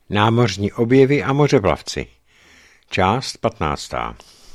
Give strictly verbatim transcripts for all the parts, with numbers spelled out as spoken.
Námořní objevy a mořeplavci. Část patnáctá.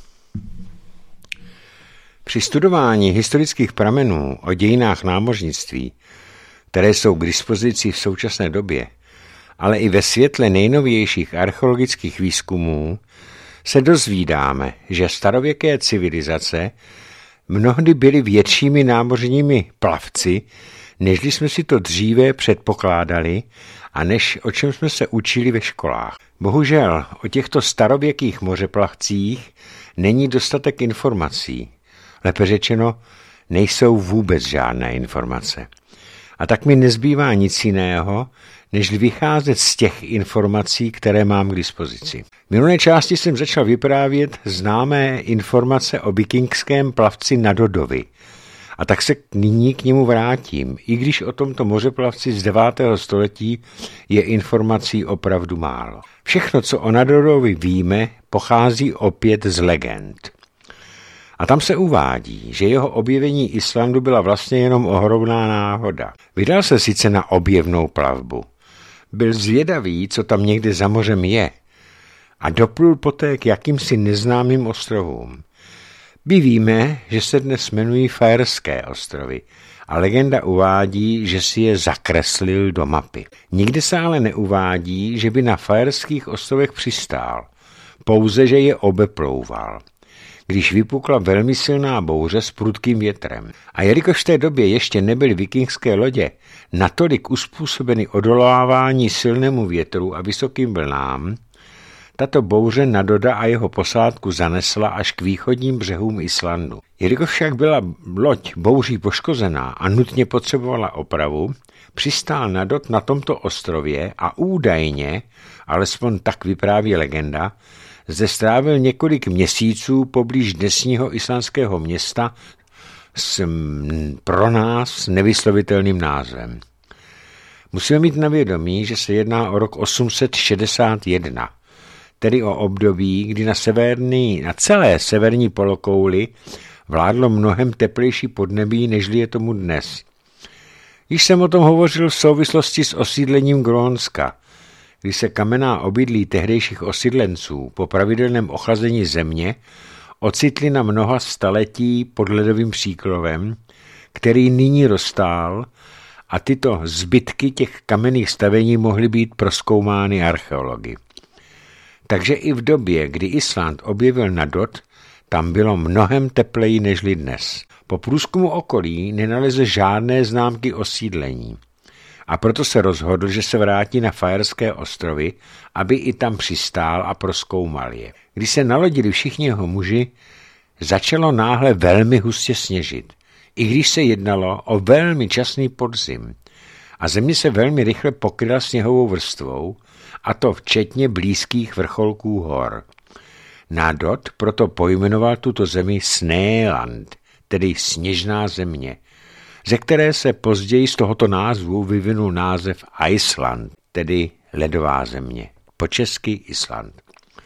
Při studování historických pramenů o dějinách námořnictví, které jsou k dispozici v současné době, ale i ve světle nejnovějších archeologických výzkumů, se dozvídáme, že starověké civilizace mnohdy byly většími námořními plavci, nežli jsme si to dříve předpokládali a než o čem jsme se učili ve školách. Bohužel o těchto starověkých mořeplavcích není dostatek informací. Lépe řečeno, nejsou vůbec žádné informace. A tak mi nezbývá nic jiného, než vycházet z těch informací, které mám k dispozici. V minulé části jsem začal vyprávět známé informace o vikingském plavci Nadodovi. A tak se nyní k němu vrátím, i když o tomto mořeplavci z devátého století je informací opravdu málo. Všechno, co o Nadodovi víme, pochází opět z legend. A tam se uvádí, že jeho objevení Islandu byla vlastně jenom ohromná náhoda. Vydal se sice na objevnou plavbu. Byl zvědavý, co tam někde za mořem je, a doplul poté k jakýmsi neznámým ostrovům. My víme, že se dnes jmenují Faerské ostrovy a legenda uvádí, že si je zakreslil do mapy. Nikde se ale neuvádí, že by na Faerských ostrovech přistál, pouze, že je obeplouval, když vypukla velmi silná bouře s prudkým větrem. A jelikož v té době ještě nebyly vikingské lodě natolik uspůsobeny odolávání silnému větru a vysokým vlnám, tato bouře Nadoda a jeho posádku zanesla až k východním břehům Islandu. Jelikož však byla loď bouří poškozená a nutně potřebovala opravu, přistál Nadod na tomto ostrově a údajně, alespoň tak vypráví legenda, zde strávil několik měsíců poblíž dnesního islandského města s pro nás nevyslovitelným názvem. Musíme mít na vědomí, že se jedná o rok osm set šedesát jedna, tedy o období, kdy na, severní, na celé severní polokouli vládlo mnohem teplejší podnebí, nežli je tomu dnes. Již jsem o tom hovořil v souvislosti s osídlením Grónska, kdy se kamenná obydlí tehdejších osídlenců po pravidelném ochlazení země ocitly na mnoha staletí pod ledovým příkrovem, který nyní roztál, a tyto zbytky těch kamenných stavení mohly být prozkoumány archeology. Takže i v době, kdy Island objevil Nadod, tam bylo mnohem tepleji nežli dnes. Po průzkumu okolí nenalezl žádné známky osídlení. A proto se rozhodl, že se vrátí na Faerské ostrovy, aby i tam přistál a prozkoumal je. Když se nalodili všichni jeho muži, začalo náhle velmi hustě sněžit, i když se jednalo o velmi časný podzim. A země se velmi rychle pokryla sněhovou vrstvou, a to včetně blízkých vrcholků hor. Nadod proto pojmenoval tuto zemi Sneeland, tedy sněžná země, ze které se později z tohoto názvu vyvinul název Iceland, tedy ledová země, po česky Island.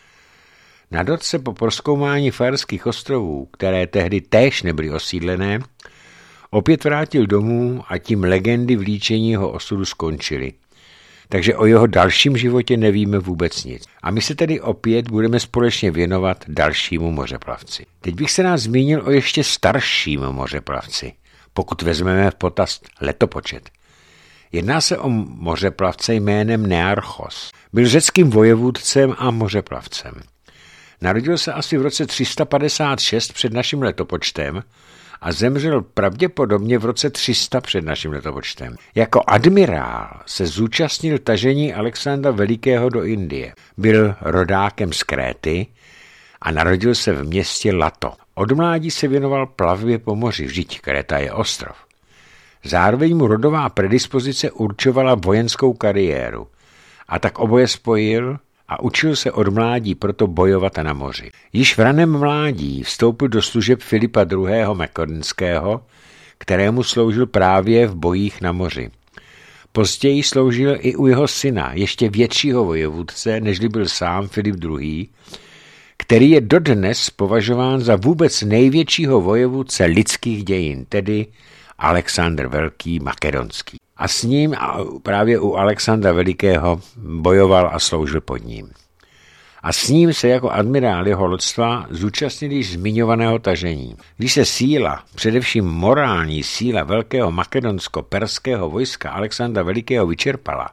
Nadod se po prozkoumání Faerských ostrovů, které tehdy též nebyly osídlené, opět vrátil domů a tím legendy v líčení jeho osudu skončily. Takže o jeho dalším životě nevíme vůbec nic. A my se tedy opět budeme společně věnovat dalšímu mořeplavci. Teď bych se nás zmínil o ještě starším mořeplavci, pokud vezmeme v potaz letopočet. Jedná se o mořeplavce jménem Nearchos. Byl řeckým vojevůdcem a mořeplavcem. Narodil se asi v roce tři sta padesát šest před naším letopočtem a zemřel pravděpodobně v roce tři sta před naším letopočtem. Jako admirál se zúčastnil tažení Alexandra Velikého do Indie. Byl rodákem z Kréty a narodil se v městě Lato. Od mládí se věnoval plavbě po moři, vždyť Kréta je ostrov. Zároveň mu rodová predispozice určovala vojenskou kariéru. A tak oboje spojil a učil se od mládí proto bojovat na moři. Již v raném mládí vstoupil do služeb Filipa druhého. Makedonského, kterému sloužil právě v bojích na moři. Později sloužil i u jeho syna, ještě většího vojevůdce, nežli byl sám Filip druhý., který je dodnes považován za vůbec největšího vojevůdce lidských dějin, tedy Alexandr Velký Makedonský. A s ním a právě u Alexandra Velikého bojoval a sloužil pod ním. A s ním se jako admirál jeho loďstva zúčastnil již zmiňovaného tažení. Když se síla, především morální síla velkého makedonsko-perského vojska Alexandra Velikého vyčerpala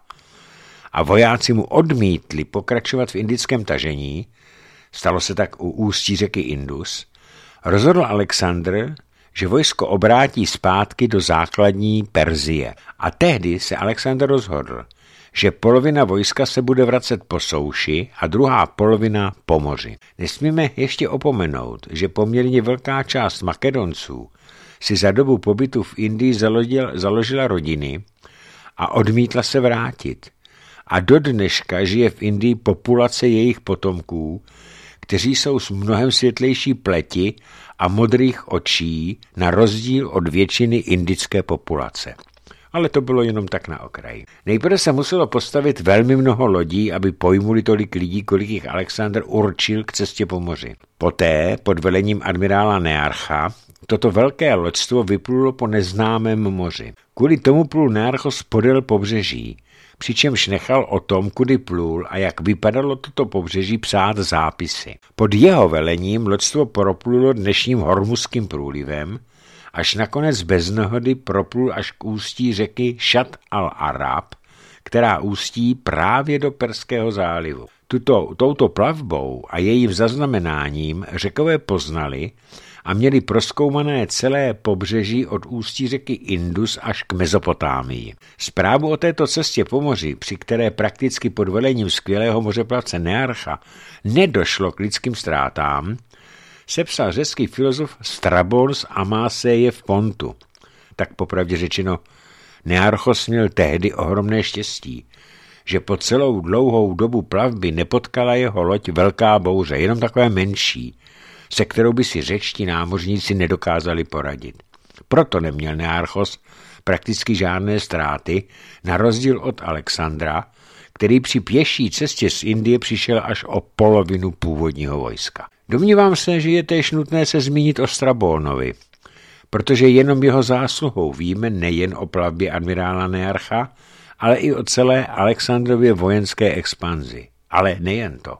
a vojáci mu odmítli pokračovat v indickém tažení, stalo se tak u ústí řeky Indus, rozhodl Alexandr, že vojsko obrátí zpátky do základní Perzie. A tehdy se Alexandr rozhodl, že polovina vojska se bude vracet po souši a druhá polovina po moři. Nesmíme ještě opomenout, že poměrně velká část Makedonců si za dobu pobytu v Indii založil, založila rodiny a odmítla se vrátit. A do dneška žije v Indii populace jejich potomků, kteří jsou z mnohem světlejší pleti a modrých očí na rozdíl od většiny indické populace. Ale to bylo jenom tak na okraji. Nejprve se muselo postavit velmi mnoho lodí, aby pojmuli tolik lidí, kolik jich Alexandr určil k cestě po moři. Poté, pod velením admirála Nearcha, toto velké loďstvo vyplulo po neznámém moři. Kvůli tomu plul Nearchos podél pobřeží, přičemž nechal o tom, kudy plul a jak vypadalo toto pobřeží, psát zápisy. Pod jeho velením loďstvo proplulo dnešním Hormuzským průlivem, až nakonec bez nehody proplul až k ústí řeky Šat al-Arab, která ústí právě do Perského zálivu. Tuto, touto plavbou a jejím zaznamenáním Řekové poznali a měli prozkoumané celé pobřeží od ústí řeky Indus až k Mezopotámii. Zprávu o této cestě po moři, při které prakticky pod velením skvělého mořeplavce Nearcha nedošlo k lidským ztrátám, sepsal řecký filozof Strabon z Amáseje v Pontu. Tak popravdě řečeno, Nearchos měl tehdy ohromné štěstí, že po celou dlouhou dobu plavby nepotkala jeho loď velká bouře, jenom takové menší, se kterou by si řečtí námořníci nedokázali poradit. Proto neměl Nearchos prakticky žádné ztráty, na rozdíl od Alexandra, který při pěší cestě z Indie přišel až o polovinu původního vojska. Domnívám se, že je též nutné se zmínit o Strabonovi, protože jenom jeho zásluhou víme nejen o plavbě admirála Nearcha, ale i o celé Alexandrově vojenské expanzi. Ale nejen to.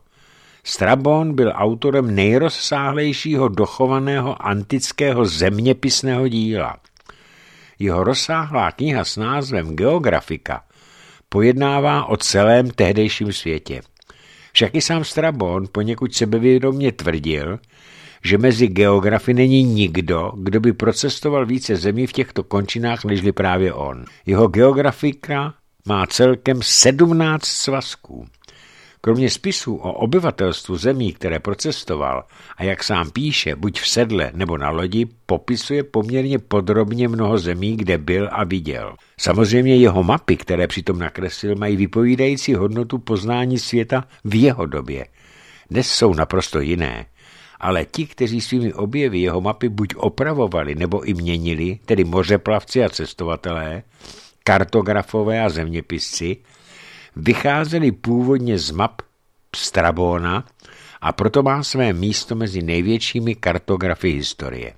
Strabon byl autorem nejrozsáhlejšího dochovaného antického zeměpisného díla. Jeho rozsáhlá kniha s názvem Geografika pojednává o celém tehdejším světě. Však i sám Strabon poněkud sebevědomě tvrdil, že mezi geografy není nikdo, kdo by procestoval více zemí v těchto končinách, nežli právě on. Jeho geografika má celkem sedmnáct svazků. Kromě spisů o obyvatelstvu zemí, které procestoval, a jak sám píše, buď v sedle nebo na lodi, popisuje poměrně podrobně mnoho zemí, kde byl a viděl. Samozřejmě jeho mapy, které přitom nakreslil, mají vypovídající hodnotu poznání světa v jeho době. Dnes jsou naprosto jiné, ale ti, kteří svými objevy jeho mapy buď opravovali nebo i měnili, tedy mořeplavci a cestovatelé, kartografové a zeměpisci, vycházeli původně z map Strabona a proto má své místo mezi největšími kartografy historie.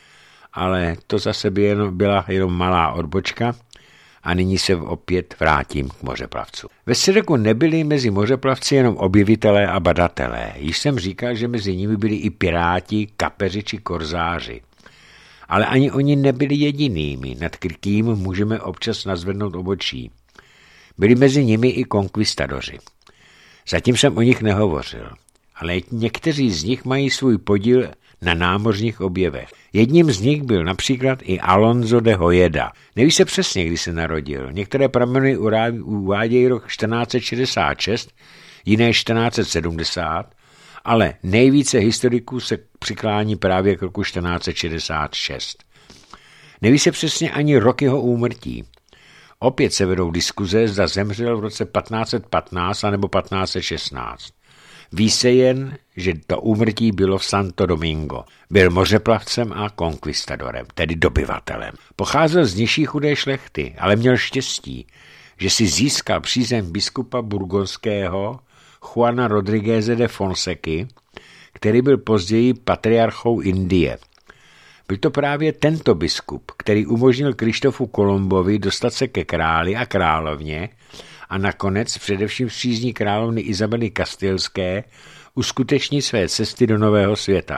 Ale to zase by jen, byla jenom malá odbočka a nyní se opět vrátím k mořeplavcům. Ve středověku nebyli mezi mořeplavci jenom objevitelé a badatelé. Již jsem říkal, že mezi nimi byli i piráti, kapeři či korzáři. Ale ani oni nebyli jedinými, nad kým můžeme občas nazvednout obočí. Byli mezi nimi i konkvistadoři. Zatím jsem o nich nehovořil, ale někteří z nich mají svůj podíl na námořních objevech. Jedním z nich byl například i Alonso de Hojeda. Neví se přesně, kdy se narodil. Některé prameny uvádějí rok čtrnáct set šedesát šest, jiné čtrnáct set sedmdesát, ale nejvíce historiků se přiklání právě k roku čtrnáct set šedesát šest. Neví se přesně ani rok jeho úmrtí. Opět se vedou diskuze, zda zemřel v roce patnáct set patnáct nebo patnáct set šestnáct. Ví se jen, že to úmrtí bylo v Santo Domingo. Byl mořeplavcem a konkvistadorem, tedy dobyvatelem. Pocházel z nižší chudé šlechty, ale měl štěstí, že si získal přízeň biskupa burgonského Juana Rodrigueze de Fonseky, který byl později patriarchou Indie. Byl to právě tento biskup, který umožnil Krištofu Kolumbovi dostat se ke králi a královně a nakonec především v přízní královny Izabely Kastilské uskutečnit své cesty do Nového světa.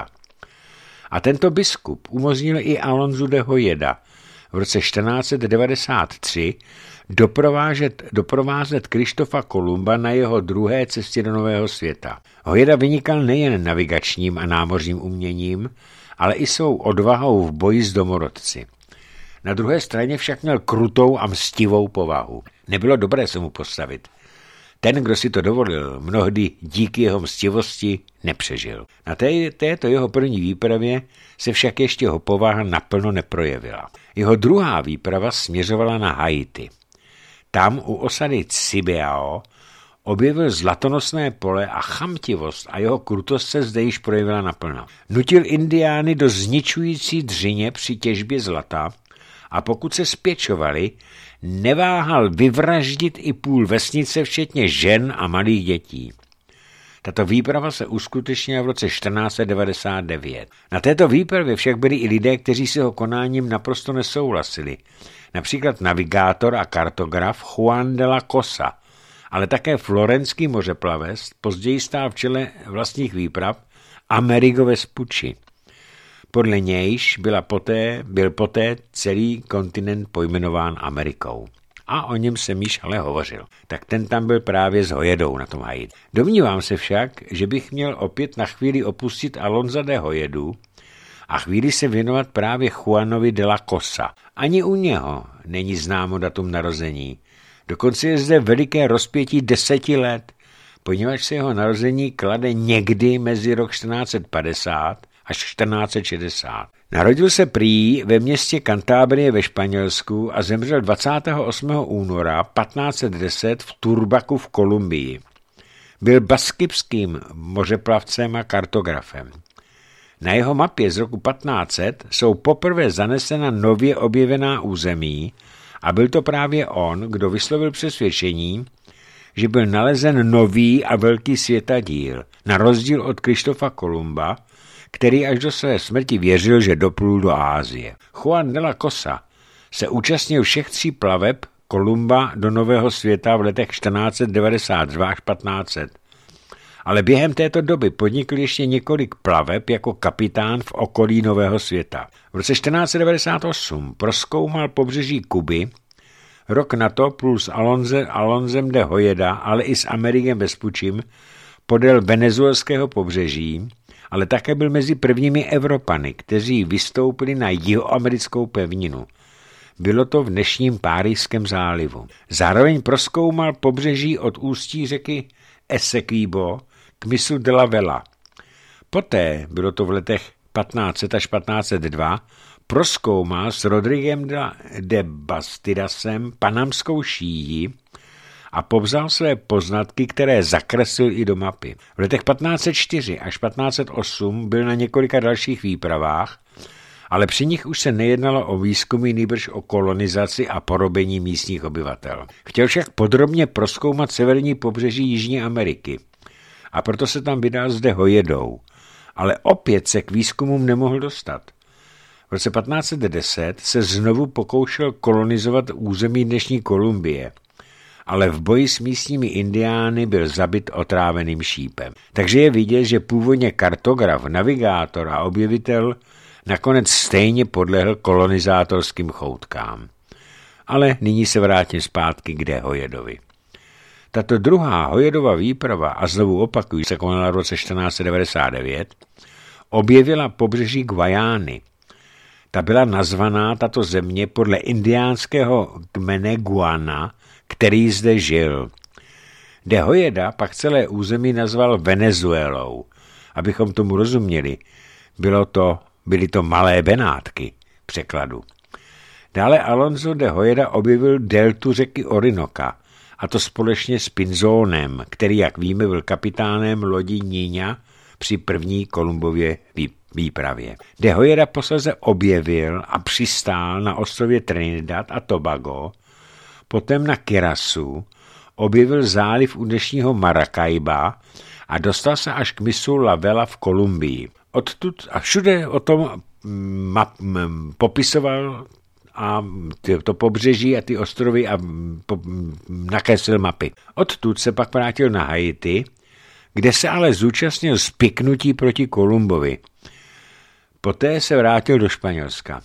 A tento biskup umožnil i Alonzu de Hojeda v roce čtrnáct set devadesát tři doprovázet, doprovázet Krištofa Kolumba na jeho druhé cestě do Nového světa. Hojeda vynikal nejen navigačním a námořním uměním, ale i svou odvahou v boji s domorodci. Na druhé straně však měl krutou a mstivou povahu. Nebylo dobré se mu postavit. Ten, kdo si to dovolil, mnohdy díky jeho mstivosti nepřežil. Na té, této jeho první výpravě se však ještě jeho povaha naplno neprojevila. Jeho druhá výprava směřovala na Haiti. Tam u osady Cibao objevil zlatonosné pole a chamtivost a jeho krutost se zde již projevila naplno. Nutil indiány do zničující dřině při těžbě zlata a pokud se spěčovali, neváhal vyvraždit i půl vesnice, včetně žen a malých dětí. Tato výprava se uskutečnila v roce čtrnáct set devadesát devět. Na této výpravě však byli i lidé, kteří s jeho konáním naprosto nesouhlasili. Například navigátor a kartograf Juan de la Cosa, ale také florenský mořeplavec, později stál v čele vlastních výprav Amerigo Vespucci. Podle nějž byla poté, byl poté celý kontinent pojmenován Amerikou. A o něm jsem již ale hovořil. Tak ten tam byl právě s Hojedou na tom Haiti. Domnívám se však, že bych měl opět na chvíli opustit Alonza de Hojedu a chvíli se věnovat právě Juanovi de la Cosa. Ani u něho není známo datum narození. Dokonce je zde veliké rozpětí deseti let, poněvadž se jeho narození klade někdy mezi rok čtrnáct set padesát až čtrnáct set šedesát. Narodil se prý ve městě Cantabrie ve Španělsku a zemřel dvacátého osmého února patnáct set deset v Turbaku v Kolumbii. Byl baskipským mořeplavcem a kartografem. Na jeho mapě z roku patnáct set jsou poprvé zanesena nově objevená území a byl to právě on, kdo vyslovil přesvědčení, že byl nalezen nový a velký světadíl, na rozdíl od Krištofa Kolumba, který až do své smrti věřil, že doplul do Asie. Juan de la Cosa se účastnil všech tří plaveb Kolumba do Nového světa v letech čtrnáct set devadesát dva až patnáct set. Ale během této doby podnikl ještě několik plaveb jako kapitán v okolí Nového světa. V roce čtrnáct set devadesát osm prozkoumal pobřeží Kuby, rok na to plus Alonze, Alonzem de Hojeda, ale i s Amerigem Vespuccim podél venezuelského pobřeží, ale také byl mezi prvními Evropany, kteří vystoupili na jihoamerickou pevninu. Bylo to v dnešním Párijském zálivu. Zároveň prozkoumal pobřeží od ústí řeky Essequibo k mysu de la Vela. Poté, bylo to v letech patnáct set až patnáct set dva, prozkoumal s Rodriguem de Bastidasem panamskou šíji a povzal své poznatky, které zakreslil i do mapy. V letech patnáct set čtyři až patnáct set osm byl na několika dalších výpravách, ale při nich už se nejednalo o výzkumy, nýbrž o kolonizaci a porobení místních obyvatel. Chtěl však podrobně prozkoumat severní pobřeží Jižní Ameriky a proto se tam vydal s de Hojedou, ale opět se k výzkumům nemohl dostat. V roce patnáct set deset se znovu pokoušel kolonizovat území dnešní Kolumbie, ale v boji s místními indiány byl zabit otráveným šípem. Takže je vidět, že původně kartograf, navigátor a objevitel nakonec stejně podlehl kolonizátorským choutkám. Ale nyní se vrátím zpátky k de Hojedovi. Tato druhá Hojedova výprava, a znovu opakuju, se konala v roce čtrnáct set devadesát devět, objevila pobřeží Guajány. Ta byla nazvaná tato země podle indiánského kmene Guana, který zde žil. De Hojeda pak celé území nazval Venezuelou. Abychom tomu rozuměli, bylo to, byly to malé Benátky překladu. Dále Alonso de Hojeda objevil deltu řeky Orinoka, a to společně s Pinzónem, který, jak víme, byl kapitánem lodi Niña při první Kolumbově výpravě. De Hojeda posléze objevil a přistál na ostrově Trinidad a Tobago, potom na Kirasu, objevil záliv u dnešního Maracaiba a dostal se až k mysu La Vela v Kolumbii. Odtud a všude o tom map, popisoval a to pobřeží a ty ostrovy a po, nakreslil mapy. Odtud se pak vrátil na Haiti, kde se ale zúčastnil spiknutí proti Kolumbovi. Poté se vrátil do Španělska.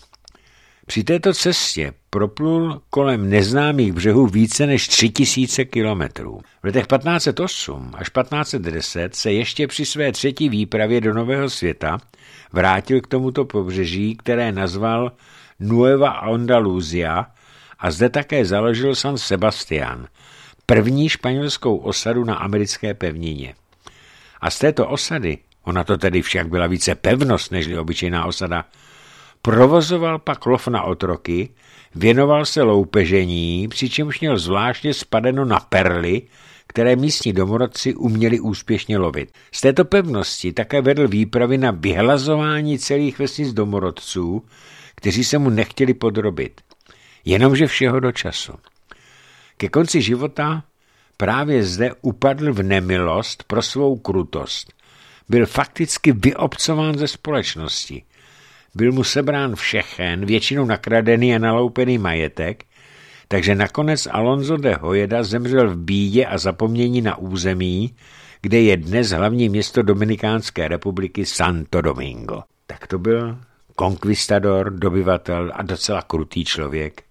Při této cestě proplul kolem neznámých břehů více než tři tisíce kilometrů. V letech patnáct set osm až patnáct set deset se ještě při své třetí výpravě do Nového světa vrátil k tomuto pobřeží, které nazval Nueva Andalusia, a zde také založil San Sebastián, první španělskou osadu na americké pevnině. A z této osady, ona to tedy však byla více pevnost nežli obyčejná osada, provozoval pak lov na otroky, věnoval se loupežení, přičemž měl zvláště spadeno na perly, které místní domorodci uměli úspěšně lovit. Z této pevnosti také vedl výpravy na vyhlazování celých vesnic domorodců, kteří se mu nechtěli podrobit. Jenomže všeho do času. Ke konci života právě zde upadl v nemilost pro svou krutost. Byl fakticky vyobcován ze společnosti. Byl mu sebrán všechen, většinou nakradený a naloupený majetek, takže nakonec Alonso de Hojeda zemřel v bídě a zapomnění na území, kde je dnes hlavní město Dominikánské republiky Santo Domingo. Tak to byl konkvistador, dobyvatel a docela krutý člověk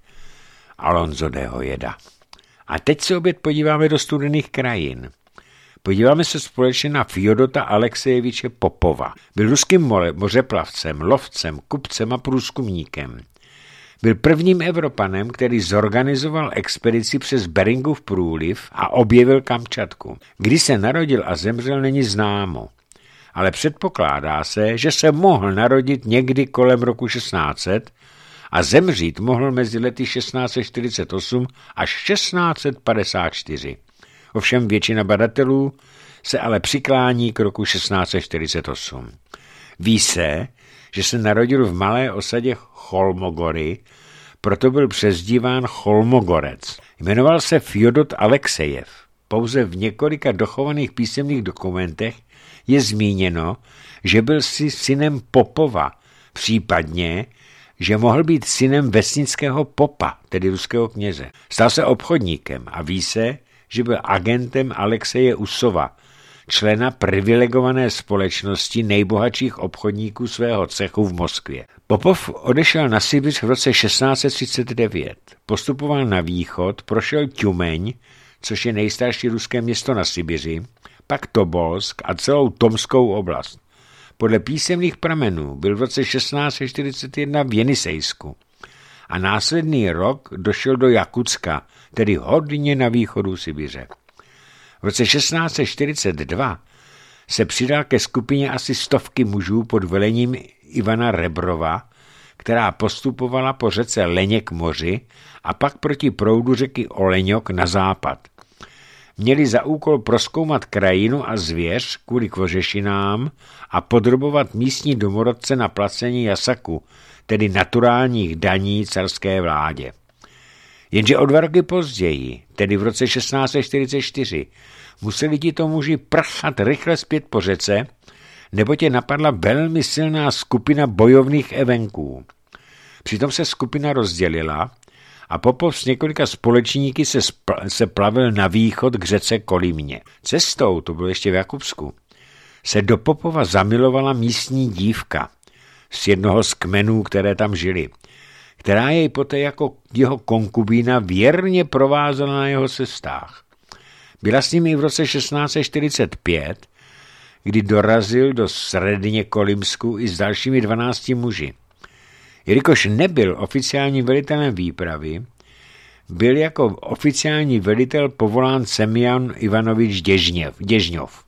Alonso de Hojeda. A teď se opět podíváme do studených krajin. Podíváme se společně na Fjodota Aleksejeviče Popova. Byl ruským mořeplavcem, lovcem, kupcem a průzkumníkem. Byl prvním Evropanem, který zorganizoval expedici přes Beringův průliv a objevil Kamčatku. Kdy se narodil a zemřel, není známo. Ale předpokládá se, že se mohl narodit někdy kolem roku šestnáct set a zemřít mohl mezi lety šestnáct set čtyřicet osm až šestnáct set padesát čtyři. Ovšem většina badatelů se ale přiklání k roku šestnáct set čtyřicet osm. Ví se, že se narodil v malé osadě Cholmogory, proto byl přezdíván Cholmogorec. Jmenoval se Fjodot Aleksejev. Pouze v několika dochovaných písemných dokumentech je zmíněno, že byl si synem Popova, případně, že mohl být synem vesnického popa, tedy ruského kněze. Stal se obchodníkem a ví se, že byl agentem Alexeje Usova, člena privilegované společnosti nejbohatších obchodníků svého cechu v Moskvě. Popov odešel na Sibiř v roce šestnáct set třicet devět. Postupoval na východ, prošel Tjumeň, což je nejstarší ruské město na Sibiři, pak Tobolsk a celou Tomskou oblast. Podle písemných pramenů byl v roce šestnáct set čtyřicet jedna v Jenisejsku a následný rok došel do Jakutska, tedy hodně na východu Sibiře. V roce šestnáct set čtyřicet dva se přidal ke skupině asi stovky mužů pod velením Ivana Rebrova, která postupovala po řece Leně k moři a pak proti proudu řeky Oleňok na západ. Měli za úkol prozkoumat krajinu a zvěř kvůli kožešinám a podrobovat místní domorodce na placení jasaku, tedy naturálních daní carské vládě. Jenže o dva roky později, tedy v roce šestnáct set čtyřicet čtyři, museli tito muži prchat rychle zpět po řece, neboť je napadla velmi silná skupina bojovných evenků. Přitom se skupina rozdělila a Popov s několika společníky se, spl- se plavil na východ k řece Kolímě. Cestou, to bylo ještě v Jakubsku, se do Popova zamilovala místní dívka z jednoho z kmenů, které tam žili, která jej poté jako jeho konkubína věrně provázela na jeho cestách. Byla s ním i v roce šestnáct set čtyřicet pět, kdy dorazil do Sredně Kolimsku i s dalšími dvanácti muži. Jelikož nebyl oficiálním velitelem výpravy, byl jako oficiální velitel povolán Semjan Ivanovič Děžněv, Děžňov.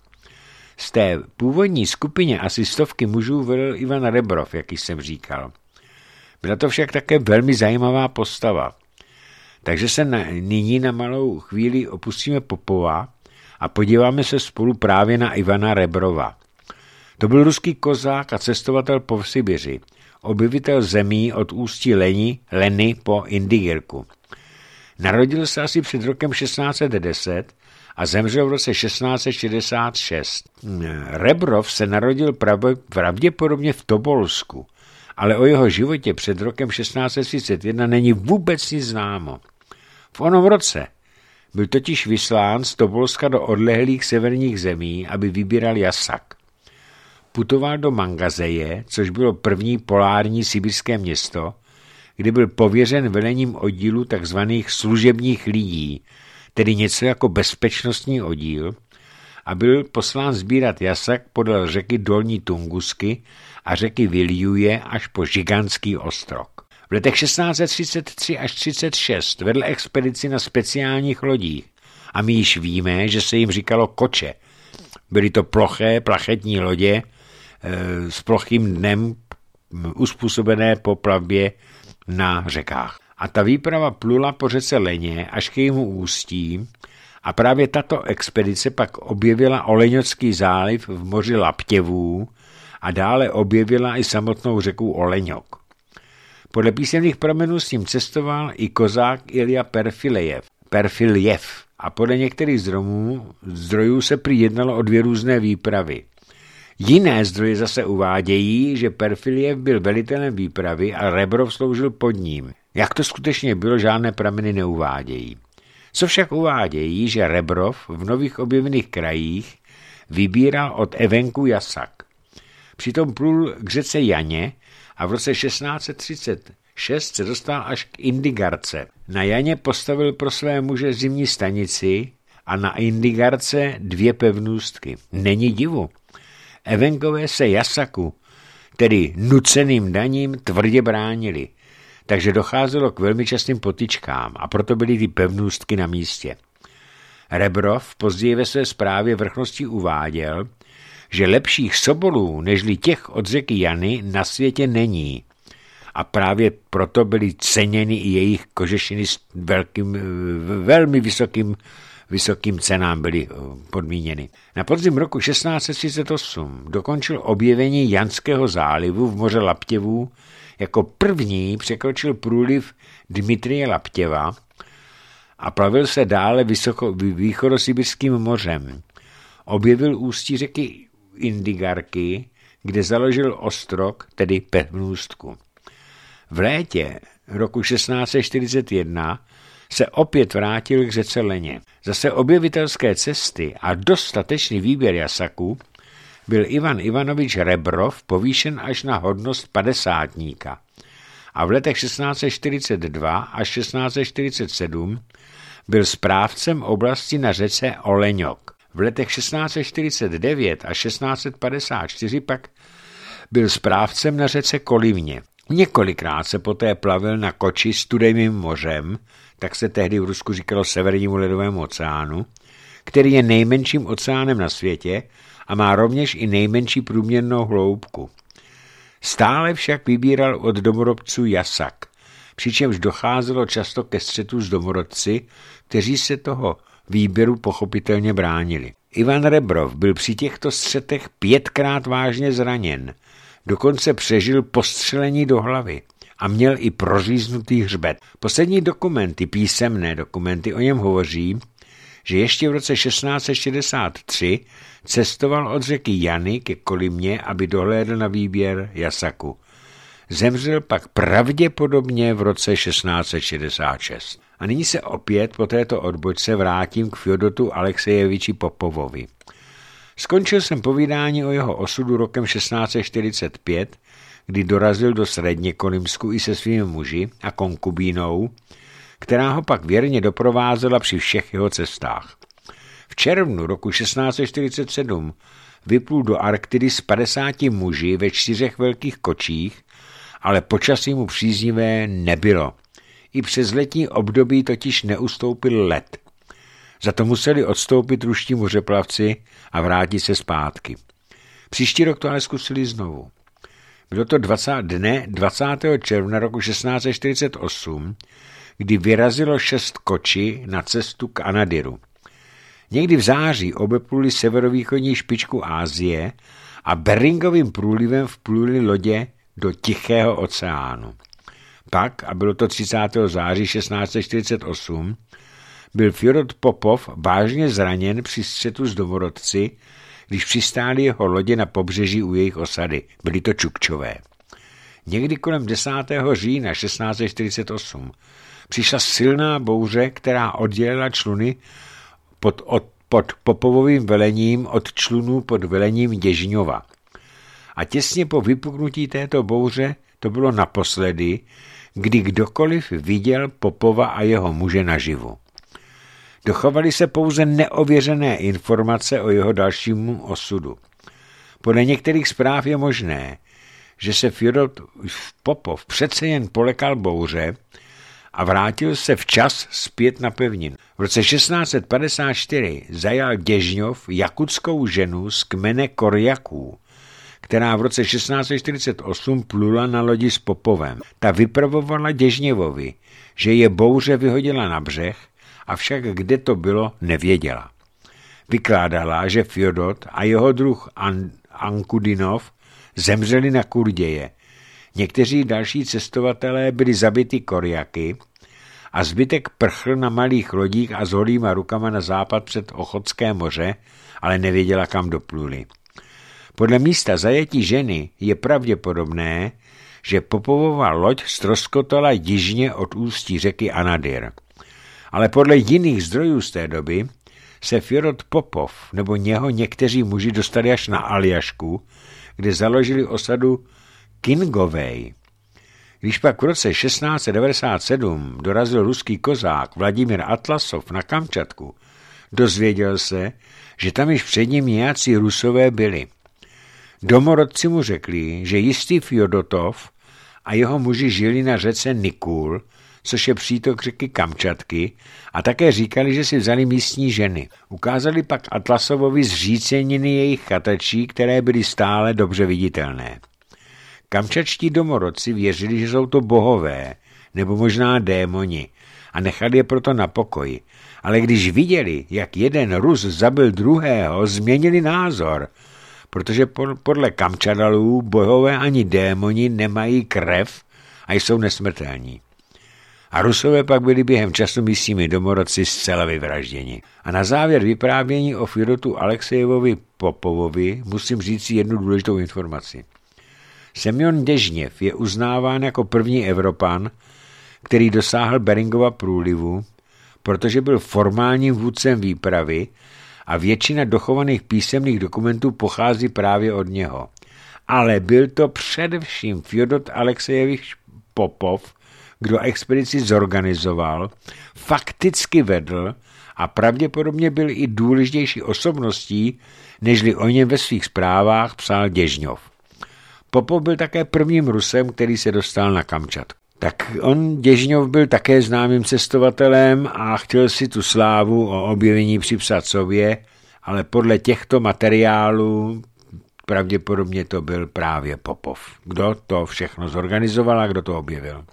Z té původní skupině asi stovky mužů vedl Ivan Rebrov, jak jsem říkal. Byla to však také velmi zajímavá postava. Takže se na, nyní na malou chvíli opustíme Popova a podíváme se spolu právě na Ivana Rebrova. To byl ruský kozák a cestovatel po Sibiři, objevitel zemí od ústí Leni, Leny po Indigirku. Narodil se asi před rokem šestnáct set deset a zemřel v roce šestnáct set šedesát šest. Rebrov se narodil pravděpodobně v Tobolsku ale o jeho životě před rokem šestnáct set třicet jedna není vůbec nic známo. V onom roce byl totiž vyslán z Topolska do odlehlých severních zemí, aby vybíral jasak. Putoval do Mangazeje, což bylo první polární sibirské město, kde byl pověřen velením oddílu tzv. Služebních lidí, tedy něco jako bezpečnostní oddíl, a byl poslán sbírat jasak podél řeky Dolní Tungusky a řeky Viljuje až po Žigantský ostrog. V letech šestnáct set třicet tři až třicet šest vedl expedici na speciálních lodích a my již víme, že se jim říkalo koče. Byly to ploché, plachetní lodě e, s plochým dnem uspůsobené po plavbě na řekách. A ta výprava plula po řece Leně až k jejímu ústí a právě tato expedice pak objevila Oleňocký záliv v moři Laptěvů a dále objevila i samotnou řeku Oleňok. Podle písemných pramenů s ním cestoval i kozák Ilja Perfilejev, Perfiljev a podle některých zdrojů, zdrojů se prý jednalo o dvě různé výpravy. Jiné zdroje zase uvádějí, že Perfiljev byl velitelem výpravy a Rebrov sloužil pod ním. Jak to skutečně bylo, žádné prameny neuvádějí. Co však uvádějí, že Rebrov v nových objevených krajích vybíral od evenku jasak. Přitom plul k řece Janě a v roce šestnáct set třicet šest se dostal až k Indigarce. Na Janě postavil pro své muže zimní stanici a na Indigarce dvě pevnůstky. Není divu. Evenkové se jasaku, tedy nuceným daním, tvrdě bránili, takže docházelo k velmi častým potyčkám a proto byly ty pevnůstky na místě. Rebrov později ve své zprávě vrchnosti uváděl, že lepších sobolů nežli těch od řeky Jany na světě není. A právě proto byly ceněny i jejich kožešiny s velkým, velmi vysokým, vysokým cenám byly podmíněny. Na podzim roku šestnáct set třicet osm dokončil objevení Janského zálivu v moře Laptěvů, jako první překročil průliv Dmitrije Laptěva a plavil se dále vysoko, východosibirským mořem. Objevil ústí řeky Indigarky, kde založil ostrog, tedy pevnůstku. V létě roku šestnáct set čtyřicet jedna se opět vrátil k řece Leně. Zase objevitelské cesty a dostatečný výběr jasaků byl Ivan Ivanovič Rebrov povýšen až na hodnost padesátníka a v letech šestnáct set čtyřicet dva až šestnáct set čtyřicet sedm byl správcem oblasti na řece Oleňok. V letech šestnáct set čtyřicet devět až šestnáct set padesát čtyři pak byl správcem na řece Kolivně. Několikrát se poté plavil na koči Studejným mořem, tak se tehdy v Rusku říkalo Severnímu ledovému oceánu, který je nejmenším oceánem na světě a má rovněž i nejmenší průměrnou hloubku. Stále však vybíral od domorodců jasak, přičemž docházelo často ke střetu s domorodci, kteří se toho výběru pochopitelně bránili. Ivan Rebrov byl při těchto střetech pětkrát vážně zraněn, dokonce přežil postřelení do hlavy a měl i proříznutý hřbet. Poslední dokumenty, písemné dokumenty o něm hovoří, že ještě v roce šestnáct set šedesát tři cestoval od řeky Jany ke Kolimě, aby dohlédl na výběr jasaku. Zemřel pak pravděpodobně v roce šestnáct set šedesát šest. A nyní se opět po této odbočce vrátím k Fjodotu Alexejeviči Popovovi. Skončil jsem povídání o jeho osudu rokem šestnáct set čtyřicet pět, kdy dorazil do Sredněkolimsku i se svými muži a konkubínou, která ho pak věrně doprovázela při všech jeho cestách. V červnu roku šestnáct set čtyřicet sedm vyplul do Arktidy s padesáti muži ve čtyřech velkých kočích, ale počasí mu příznivé nebylo. I přes letní období totiž neustoupil led. Za to museli odstoupit ruští mořeplavci a vrátit se zpátky. Příští rok to ale zkusili znovu. Bylo to dne dvacátého června roku šestnáct set čtyřicet osm, kdy vyrazilo šest koči na cestu k Anadiru. Někdy v září obepluli severovýchodní špičku Asie a Beringovým průlivem vpluli lodě do Tichého oceánu. Pak, a bylo to třicátého září šestnáct set čtyřicet osm, byl Fjodor Popov vážně zraněn při střetu s domorodci, když přistáli jeho lodě na pobřeží u jejich osady. Byli to Čukčové. Někdy kolem desátého října šestnáct set čtyřicet osm přišla silná bouře, která oddělila čluny pod, od, pod Popovovým velením od člunů pod velením Děžňova. A těsně po vypuknutí této bouře to bylo naposledy, kdy kdokoliv viděl Popova a jeho muže naživu. Dochovaly se pouze neověřené informace o jeho dalšímu osudu. Podle některých zpráv je možné, že se Fjodor Popov přece jen polekal bouře a vrátil se včas zpět na pevninu. V roce šestnáct set padesát čtyři zajal Děžňov jakutskou ženu z kmene Korjaků, která v roce šestnáct set čtyřicet osm plula na lodi s Popovem. Ta vypravovala Děžněvovi, že je bouře vyhodila na břeh, avšak kde to bylo, nevěděla. Vykládala, že Fjodor a jeho druh An- Ankudinov zemřeli na Kurděje. Někteří další cestovatelé byli zabiti Korjaky a zbytek prchl na malých lodích a s holýma rukama na západ před Ochotské moře, ale nevěděla, kam dopluli. Podle místa zajetí ženy je pravděpodobné, že Popovova loď ztroskotala jižně od ústí řeky Anadyr. Ale podle jiných zdrojů z té doby se Fjodor Popov nebo něho někteří muži dostali až na Aljašku, kde založili osadu Kingovej. Když pak v roce šestnáct set devadesát sedm dorazil ruský kozák Vladimír Atlasov na Kamčatku, dozvěděl se, že tam již před ním nějací Rusové byli. Domorodci mu řekli, že jistý Fjodotov a jeho muži žili na řece Nikul, což je přítok řeky Kamčatky, a také říkali, že si vzali místní ženy. Ukázali pak Atlasovovi zříceniny jejich chatačí, které byly stále dobře viditelné. Kamčatští domorodci věřili, že jsou to bohové, nebo možná démoni, a nechali je proto na pokoji. Ale když viděli, jak jeden Rus zabil druhého, změnili názor, protože podle Kamčadalů bohové ani démoni nemají krev a jsou nesmrtelní. A Rusové pak byli během času místními domorodci zcela vyvražděni. A na závěr vyprávění o Fjodoru Alexejevovi Popovovi musím říct si jednu důležitou informaci. Semjon Děžněv je uznáván jako první Evropan, který dosáhl Beringova průlivu, protože byl formálním vůdcem výpravy a většina dochovaných písemných dokumentů pochází právě od něho. Ale byl to především Fjodor Alexejevich Popov, kdo expedici zorganizoval, fakticky vedl a pravděpodobně byl i důležitější osobností, nežli o něm ve svých zprávách psal Děžňov. Popov byl také prvním Rusem, který se dostal na Kamčatku. Tak on, Děžňov, byl také známým cestovatelem a chtěl si tu slávu o objevení připsat sobě, ale podle těchto materiálů pravděpodobně to byl právě Popov. Kdo to všechno zorganizoval a kdo to objevil.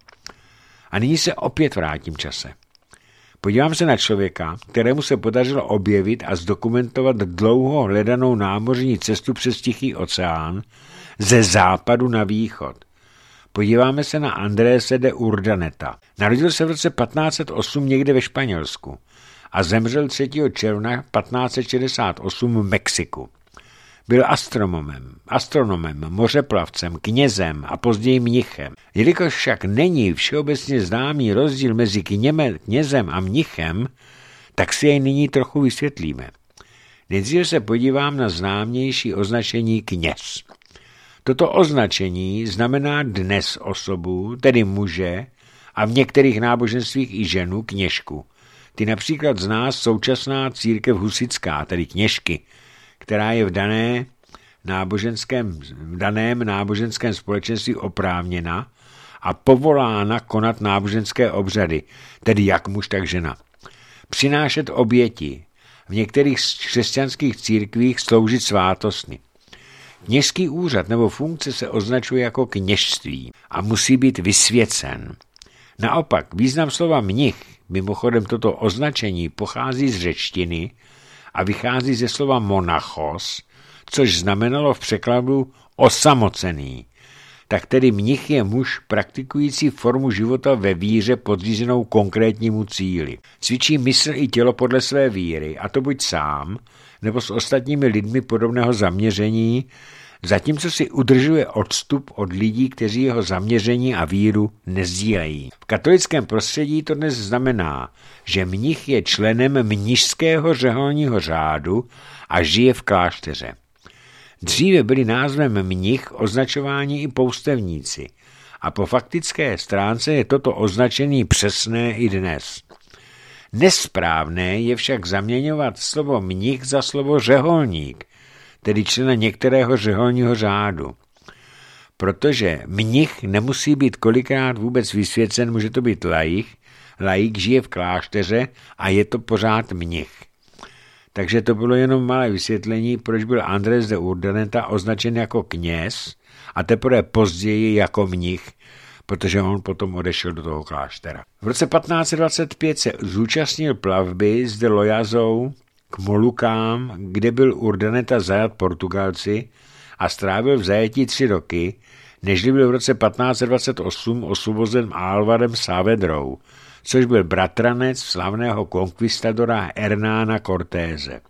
A nyní se opět vrátím čase. Podívám se na člověka, kterému se podařilo objevit a zdokumentovat dlouho hledanou námořní cestu přes Tichý oceán ze západu na východ. Podíváme se na Andrése de Urdaneta. Narodil se v roce patnáct set osm někde ve Španělsku a zemřel třetího června patnáct set šedesát osm v Mexiku. Byl astronomem, astronomem, mořeplavcem, knězem a později mnichem. Jelikož však není všeobecně známý rozdíl mezi kněme, knězem a mnichem, tak si jej nyní trochu vysvětlíme. Nejdříve se podívám na známější označení kněz. Toto označení znamená dnes osobu, tedy muže, a v některých náboženstvích i ženu, kněžku. Ty například zná současná církev husitská, tedy kněžky, která je v, dané náboženském, v daném náboženském společenství oprávněna a povolána konat náboženské obřady, tedy jak muž, tak žena. Přinášet oběti, v některých křesťanských církvích sloužit svátostny. Kněžský úřad nebo funkce se označuje jako kněžství a musí být vysvěcen. Naopak význam slova mnich, mimochodem toto označení pochází z řečtiny a vychází ze slova monachos, což znamenalo v překladu osamocený. Tak tedy mnich je muž praktikující formu života ve víře podřízenou konkrétnímu cíli. Cvičí mysl i tělo podle své víry, a to buď sám, nebo s ostatními lidmi podobného zaměření, zatímco si udržuje odstup od lidí, kteří jeho zaměření a víru nezdílejí. V katolickém prostředí to dnes znamená, že mnich je členem mnišského řeholního řádu a žije v klášteře. Dříve byli názvem mnich označováni i poustevníci a po faktické stránce je toto označení přesné i dnes. Nesprávné je však zaměňovat slovo mnich za slovo řeholník, tedy člena některého řeholního řádu. Protože mnich nemusí být kolikrát vůbec vysvěcen, může to být laik, laik žije v klášteře a je to pořád mnich. Takže to bylo jenom malé vysvětlení, proč byl Andrés de Urdaneta označen jako kněz a teprve později jako mnich, protože on potom odešel do toho kláštera. V roce patnáct set dvacet pět se zúčastnil plavby s de Loyazou k Molukám, kde byl Urdaneta zajat Portugalci a strávil v zajetí tři roky, než byl v roce patnáct set dvacet osm osvobozen Álvarem Saavedrou, což byl bratranec slavného konkvistadora Hernána Cortéze.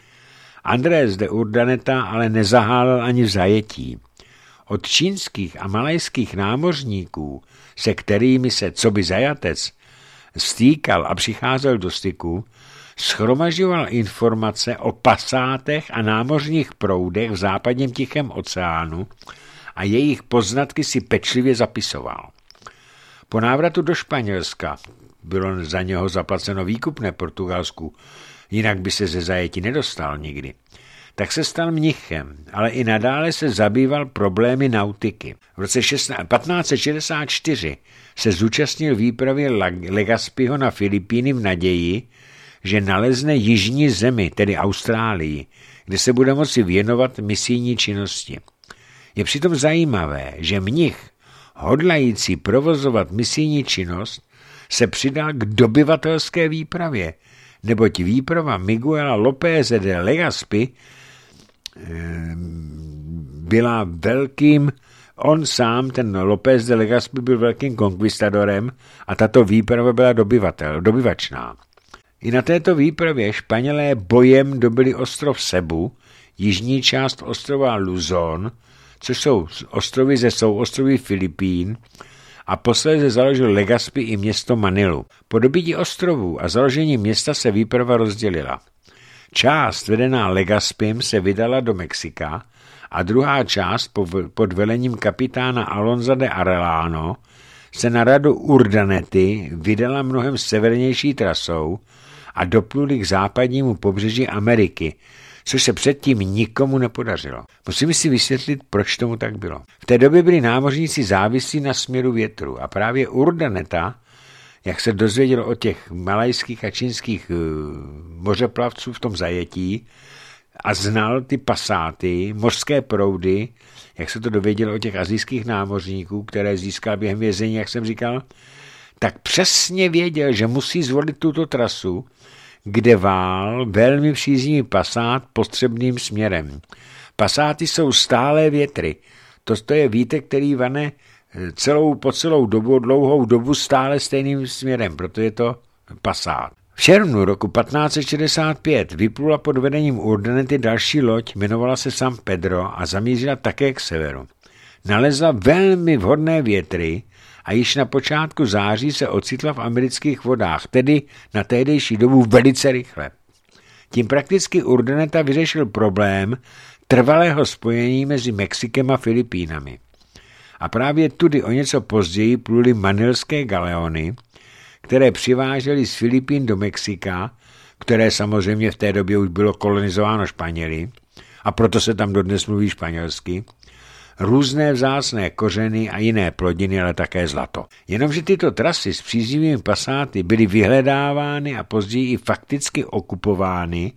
Andrés de Urdaneta ale nezahálel ani v zajetí. Od čínských a malajských námořníků, se kterými se coby zajatec stýkal a přicházel do styku, shromažďoval informace o pasátech a námořních proudech v západním Tichém oceánu a jejich poznatky si pečlivě zapisoval. Po návratu do Španělska bylo za něho zaplaceno výkupné Portugalsku, jinak by se ze zajetí nedostal nikdy. Tak se stal mnichem, ale i nadále se zabýval problémy nautiky. V roce patnáct set šedesát čtyři se zúčastnil výpravy Legaspího na Filipíny v naději, že nalezne jižní zemi, tedy Austrálii, kde se bude moci věnovat misijní činnosti. Je přitom zajímavé, že mnich, hodlající provozovat misijní činnost, se přidal k dobyvatelské výpravě, neboť výprava Miguela Lópeze de Legazpi byla velkým, on sám, ten López de Legazpi byl velkým konkvistadorem a tato výprava byla dobyvatel, dobyvačná. I na této výpravě Španělé bojem dobili ostrov Cebu, jižní část ostrova Luzón, což jsou ostrovy ze souostroví Filipín, a posléze založil Legazpi i město Manilu. Po dobytí ostrovů a založení města se výprava rozdělila. Část vedená Legazpim se vydala do Mexika a druhá část pod velením kapitána Alonza de Arellano se na radu Urdanety vydala mnohem severnější trasou a dopluli k západnímu pobřeží Ameriky, což se předtím nikomu nepodařilo. Musíme si vysvětlit, proč tomu tak bylo. V té době byli námořníci závislí na směru větru a právě Urdaneta, jak se dozvěděl o těch malajských a čínských mořeplavců v tom zajetí a znal ty pasáty, mořské proudy, jak se to dověděl o těch asijských námořníků, které získal během vězení, jak jsem říkal, tak přesně věděl, že musí zvolit tuto trasu, kde vál velmi příznivý pasát potřebným směrem. Pasáty jsou stálé větry. To je vítr, který vane celou, po celou dobu, dlouhou dobu stále stejným směrem, proto je to pasát. V červnu roku patnáct set šedesát pět vyplula pod vedením Urdanety další loď, jmenovala se San Pedro a zamířila také k severu. Nalezla velmi vhodné větry a již na počátku září se ocitla v amerických vodách, tedy na tehdejší dobu velice rychle. Tím prakticky Urdaneta vyřešil problém trvalého spojení mezi Mexikem a Filipínami. A právě tudy o něco později pluli manilské galeony, které přivážely z Filipín do Mexika, které samozřejmě v té době už bylo kolonizováno Španěli, a proto se tam dodnes mluví španělsky, různé vzácné kořeny a jiné plodiny, ale také zlato. Jenomže tyto trasy s příznivými pasáty byly vyhledávány a později i fakticky okupovány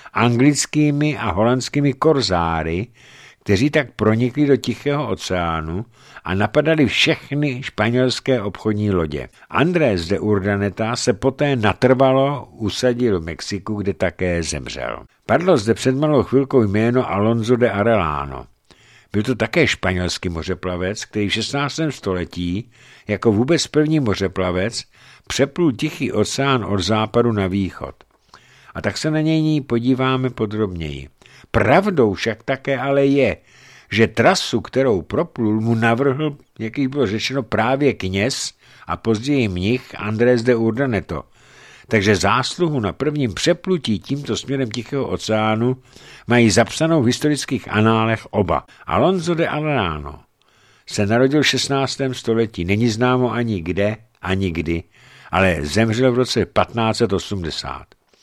anglickými a holandskými korzáry, kteří tak pronikli do Tichého oceánu a napadali všechny španělské obchodní lodě. Andrés de Urdaneta se poté natrvalo usadil v Mexiku, kde také zemřel. Padlo zde před malou chvilkou jméno Alonso de Arellano. Byl to také španělský mořeplavec, který v šestnáctém století jako vůbec první mořeplavec přeplul Tichý oceán od západu na východ. A tak se na něj podíváme podrobněji. Pravdou však také ale je, že trasu, kterou proplul, mu navrhl, jak již bylo řečeno, právě kněz a později mnich Andrés de Urdaneta. Takže zásluhu na prvním přeplutí tímto směrem Tichého oceánu mají zapsanou v historických análech oba. Alonso de Arellano se narodil v šestnáctém století, není známo ani kde, ani kdy, ale zemřel v roce patnáct set osmdesát.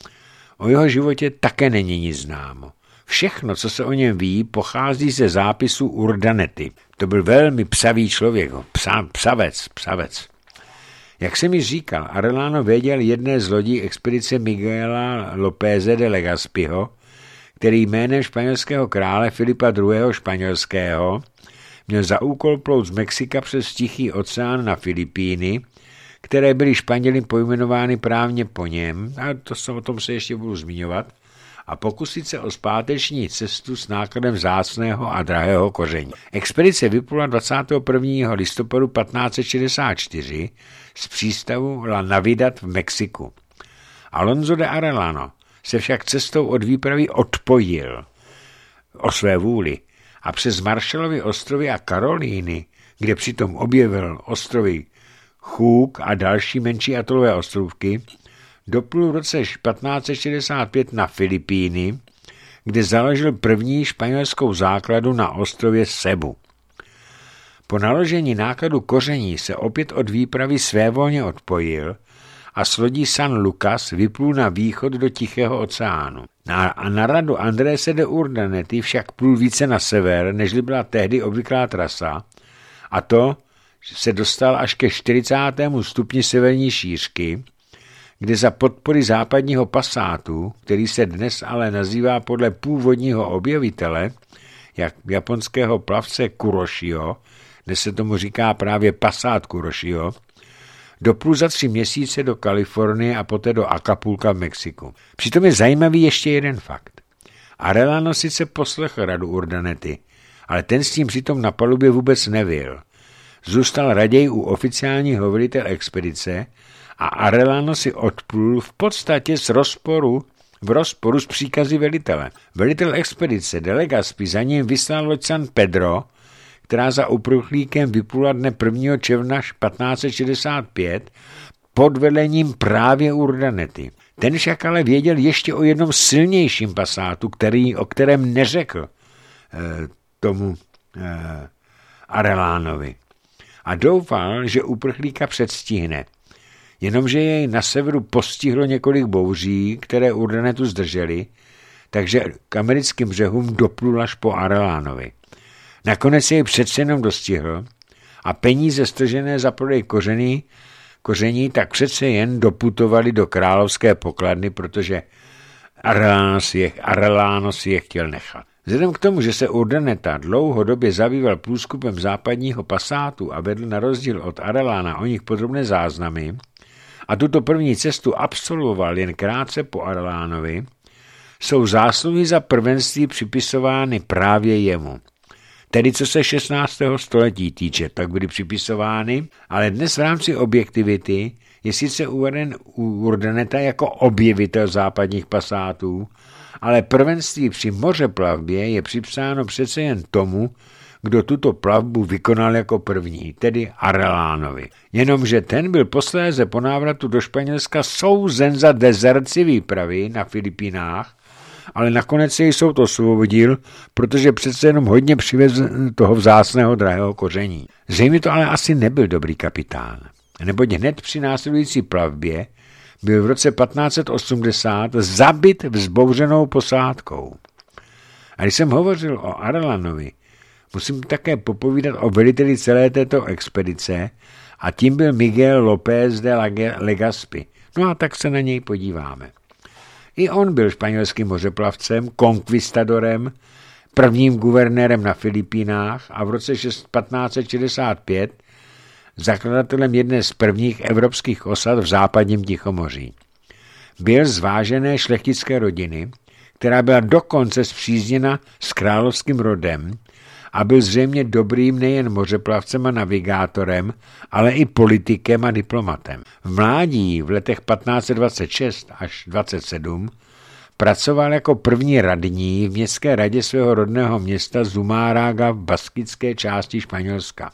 O jeho životě také není nic známo. Všechno, co se o něm ví, pochází ze zápisu Urdanety. To byl velmi psavý člověk, psa, psavec, psavec. Jak jsem mi říkal, Arellano věděl jedné z lodí expedice Miguela Lópeze de Legazpiho, který jménem španělského krále Filipa druhého. Španělského měl za úkol plout z Mexika přes Tichý oceán na Filipíny, které byly Španěli pojmenovány právně po něm, a to se, o tom se ještě budu zmiňovat, a pokusit se o zpáteční cestu s nákladem vzácného a drahého koření. Expedice vyplula dvacátého prvního listopadu patnáct set šedesát čtyři z přístavu La Navidad v Mexiku. Alonso de Arellano se však cestou od výpravy odpojil o své vůli a přes Marshallovy ostrovy a Karolíny, kde přitom objevil ostrovy Cook a další menší atolové ostrovky, doplul v roce patnáct set šedesát pět na Filipíny, kde založil první španělskou základu na ostrově Cebu. Po naložení nákladu koření se opět od výpravy svévolně odpojil a s lodí San Lucas vyplul na východ do Tichého oceánu. Na, a na radu Andrése de Urdanety však plul více na sever, nežli byla tehdy obvyklá trasa, a to se dostal až ke čtyřicátému stupni severní šířky, kde za podpory západního pasátu, který se dnes ale nazývá podle původního objevitele, jak japonského plavce Kuroshio, dnes se tomu říká právě pasát Kuroshio, doplul za tři měsíce do Kalifornie a poté do Acapulca v Mexiku. Přitom je zajímavý ještě jeden fakt. Arellano sice poslechl radu Urdanety, ale ten s tím přitom na palubě vůbec nevyl. Zůstal raději u oficiálního velitele expedice a Arellano si odplul v podstatě z rozporu, v rozporu s příkazy velitele. Velitel expedice de Legazpi za ním vyslal loď San Pedro, která za uprchlíkem vyplula dne prvního června patnáct set šedesát pět pod vedením právě Urdanety. Ten však ale věděl ještě o jednom silnějším pasátu, který, o kterém neřekl eh, tomu eh, Arellanovi. A doufal, že uprchlíka předstihne. Jenomže jej na severu postihlo několik bouří, které Urdanetu zdržely, takže k americkým břehům doplul až po Arellanovi. Nakonec jej přece jenom dostihl a peníze stržené za prodej koření, koření tak přece jen doputovali do královské pokladny, protože Arellano si je, Arellano si je chtěl nechat. Vzhledem k tomu, že se Urdaneta dlouhodobě zabýval průzkumem západního pasátu a vedl na rozdíl od Arellana o nich podrobné záznamy a tuto první cestu absolvoval jen krátce po Arellanovi, jsou zásluhy za prvenství připisovány právě jemu. Tedy co se šestnáctého století týče, tak byly připisovány, ale dnes v rámci objektivity je sice uveden Urdaneta jako objevitel západních pasátů, ale prvenství při mořeplavbě je připsáno přece jen tomu, kdo tuto plavbu vykonal jako první, tedy Arellanovi. Jenomže ten byl posléze po návratu do Španělska souzen za dezerci výpravy na Filipínách, ale nakonec se jí soud osvobodil, protože přece jenom hodně přivez toho vzácného drahého koření. Zřejmě to ale asi nebyl dobrý kapitán, neboť hned při následující plavbě byl v roce patnáct set osmdesát zabit vzbouřenou posádkou. A když jsem hovořil o Arellanovi, musím také popovídat o veliteli celé této expedice a tím byl Miguel López de Legazpi. No a tak se na něj podíváme. I on byl španělským mořeplavcem, konkvistadorem, prvním guvernérem na Filipínách a v roce patnáct set šedesát pět zakladatelem jedné z prvních evropských osad v západním Tichomoří. Byl z vážené šlechtické rodiny, která byla dokonce spřízněna s královským rodem a byl zřejmě dobrým nejen mořeplavcem a navigátorem, ale i politikem a diplomatem. V mládí v letech patnáct set dvacet šest až dvacet sedm pracoval jako první radní v městské radě svého rodného města Zumáraga v baskické části Španělska.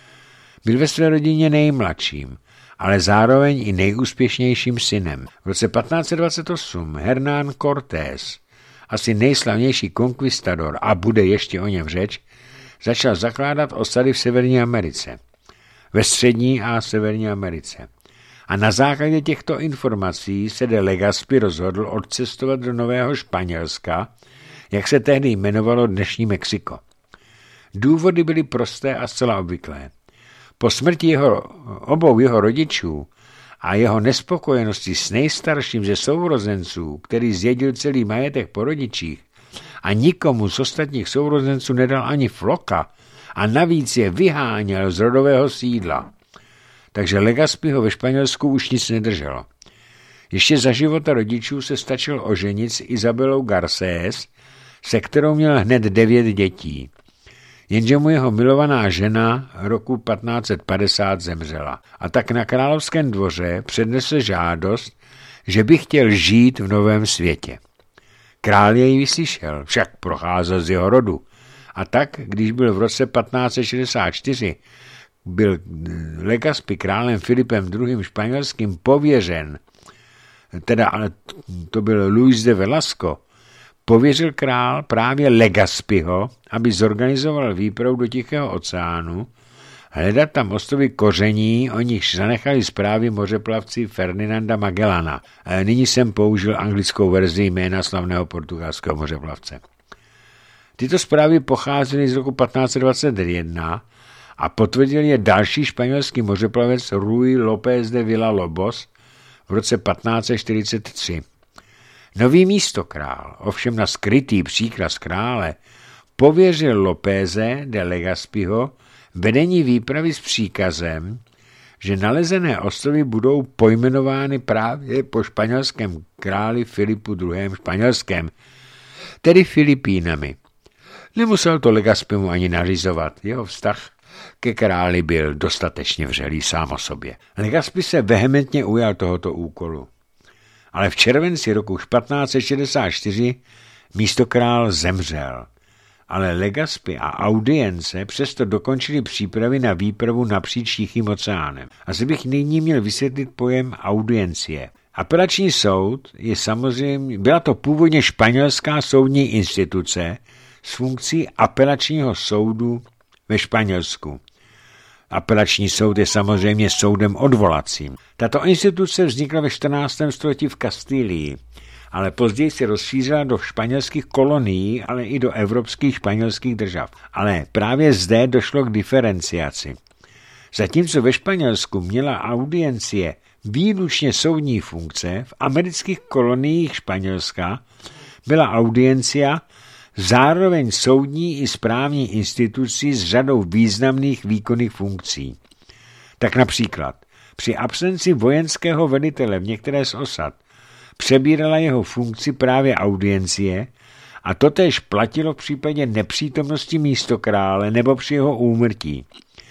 Byl ve své rodině nejmladším, ale zároveň i nejúspěšnějším synem. V roce patnáct set dvacet osm Hernán Cortés, asi nejslavnější konkvistador, a bude ještě o něm řeč, začal zakládat osady v Severní Americe, ve Střední a Severní Americe. A na základě těchto informací se de Legazpi rozhodl odcestovat do Nového Španělska, jak se tehdy jmenovalo dnešní Mexiko. Důvody byly prosté a zcela obvyklé. Po smrti jeho, obou jeho rodičů a jeho nespokojenosti s nejstarším ze sourozenců, který zjedil celý majetek po rodičích a nikomu z ostatních sourozenců nedal ani floka a navíc je vyháněl z rodového sídla. Takže Legazpiho ve Španělsku už nic nedrželo. Ještě za života rodičů se stačil oženit s Isabelou Garcés, se kterou měl hned devět dětí. Jenže mu jeho milovaná žena roku patnáct set padesát zemřela. A tak na královském dvoře přednesl žádost, že by chtěl žít v novém světě. Král jej vyslyšel, však procházel z jeho rodu. A tak, když byl v roce patnáct set šedesát čtyři byl Legazpi králem Filipem druhým. španělským pověřen, teda ale to byl Luis de Velasco, pověřil král právě Legazpiho, aby zorganizoval výpravu do Tichého oceánu, hledat tam ostrovy koření, o nichž zanechali zprávy mořeplavci Ferdinanda Magellana. Nyní jsem použil anglickou verzi jména slavného portugalského mořeplavce. Tyto zprávy pocházely z roku patnáct set dvacet jedna a potvrdil je další španělský mořeplavec Ruy López de Villalobos v roce patnáct set čtyřicet tři. Nový místokrál, ovšem na skrytý příkaz krále, pověřil Lópeze de Legazpiho vedení výpravy s příkazem, že nalezené ostrovy budou pojmenovány právě po španělském králi Filipu druhém. španělském, tedy Filipínami. Nemusel to Legazpimu ani nařizovat, jeho vztah ke králi byl dostatečně vřelý sám o sobě. Legazpi se vehementně ujal tohoto úkolu. Ale v červenci roku patnáct set šedesát čtyři místokrál zemřel. Ale Legazpi a audience přesto dokončili přípravy na výpravu napříč Tichým oceánem. Asi bych nyní měl vysvětlit pojem audiencie. Apelační soud je samozřejmě, byla to původně španělská soudní instituce s funkcí apelačního soudu ve Španělsku. Apelační soud je samozřejmě soudem odvolacím. Tato instituce vznikla ve čtrnáctém století v Kastilii, ale později se rozšířila do španělských kolonií, ale i do evropských španělských držav. Ale právě zde došlo k diferenciaci. Zatímco ve Španělsku měla audiencie výlučně soudní funkce, v amerických koloniích Španělska byla audiencia zároveň soudní i správní institucí s řadou významných výkonných funkcí. Tak například při absenci vojenského velitele v některé z osad přebírala jeho funkci právě audiencie a totéž platilo v případě nepřítomnosti místokrále nebo při jeho úmrtí.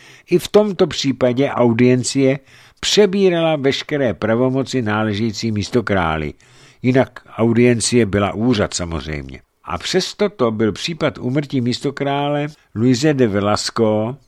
I v tomto případě audiencie přebírala veškeré pravomoci náležející místokráli, jinak audiencie byla úřad samozřejmě. A přesto to byl případ úmrtí místokrále Luise de Velasco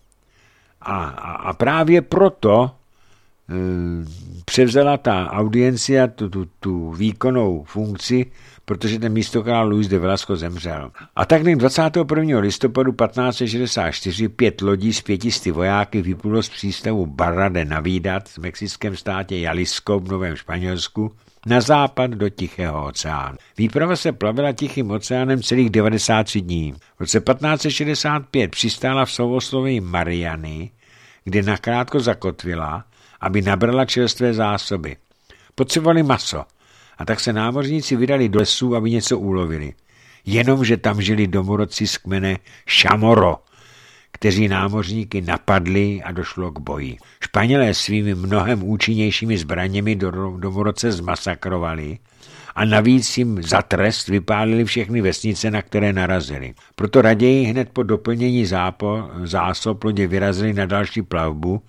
a, a, a právě proto e, převzala ta audiencia tu, tu, tu výkonnou funkci, protože ten místokrál Luis de Velasco zemřel. A tak dvacátého prvního listopadu patnáct set šedesát čtyři pět lodí s pětisty vojáky vyplulo z přístavu Barra de Navidad v mexickém státě Jalisco v Novém Španělsku na západ do Tichého oceánu. Výprava se plavila Tichým oceánem celých devadesát tři dní. V roce patnáct set šedesát pět přistála v souostroví Mariany, kde nakrátko zakotvila, aby nabrala čerstvé zásoby. Potřebovali maso, a tak se námořníci vydali do lesů, aby něco ulovili. Jenomže tam žili domorodci z kmene Chamorro, kteří námořníky napadli a došlo k boji. Španělé svými mnohem účinnějšími zbraněmi domorodce zmasakrovali a navíc jim za trest vypálili všechny vesnice, na které narazili. Proto raději hned po doplnění zápo, zásob lodě vyrazili na další plavbu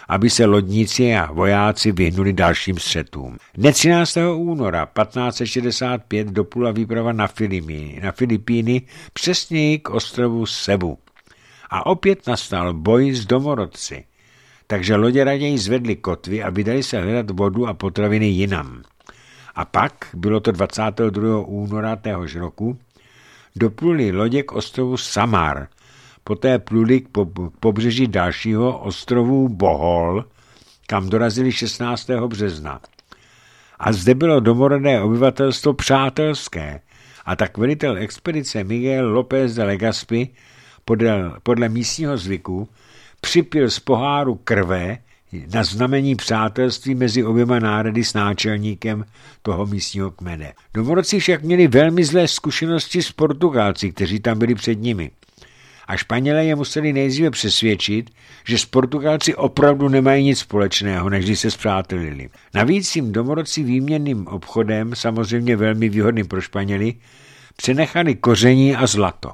aby se lodníci a vojáci vyhnuli dalším střetům. Dne třináctého února patnáct set šedesát pět doplula výprava na Filipíny, na Filipíny přesněji k ostrovu Cebu. A opět nastal boj s domorodci, takže lodě raději zvedly kotvy a vydali se hledat vodu a potraviny jinam. A pak, bylo to dvacátého druhého února téhož roku, dopluli lodě k ostrovu Samar, poté pluli k pobřeží dalšího ostrovu Bohol, kam dorazili šestnáctého března. A zde bylo domorodé obyvatelstvo přátelské, a tak velitel expedice Miguel López de Legazpi podle, podle místního zvyku připil z poháru krve na znamení přátelství mezi oběma národy s náčelníkem toho místního kmene. Domorodci však měli velmi zlé zkušenosti s Portugalci, kteří tam byli před nimi. A Španělé je museli nejdříve přesvědčit, že s Portugalci opravdu nemají nic společného, než se spřátelili. Navíc jim domorodci výměnným obchodem, samozřejmě velmi výhodným pro Španěly, přenechali koření a zlato.